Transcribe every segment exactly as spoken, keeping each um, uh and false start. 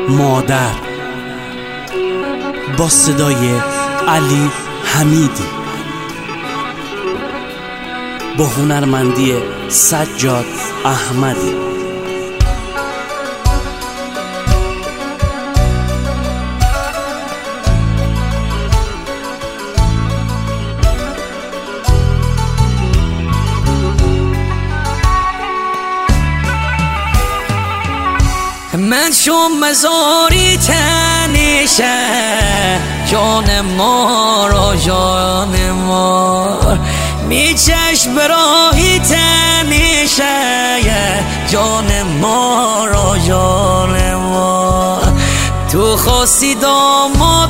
مادر با صدای علی حمیدی، با هنرمندی سجاد احمدی. من شم مزاری تنیشه جان ما را جان ما می چشم براهی تنیشه جان ما را جان ما تو خواستی داماد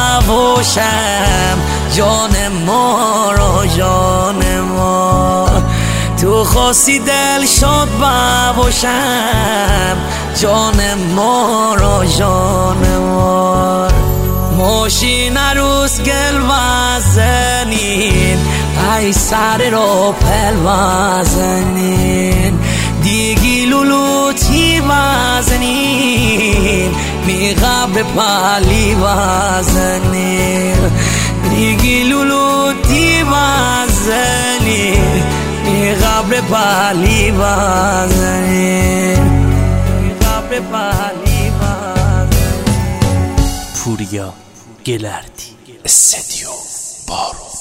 بباشم جان ما را جان ما تو خواستی دل شاد بباشم جان ما را جان ما ماشین عروس گل وزنین ای سر را پل وزنین دیگی لولوتی وزنین می قبر پلی وزنین دیگی لولوتی وزنین می قبر پلی وزنین پوریا گلردی استدیو بارو.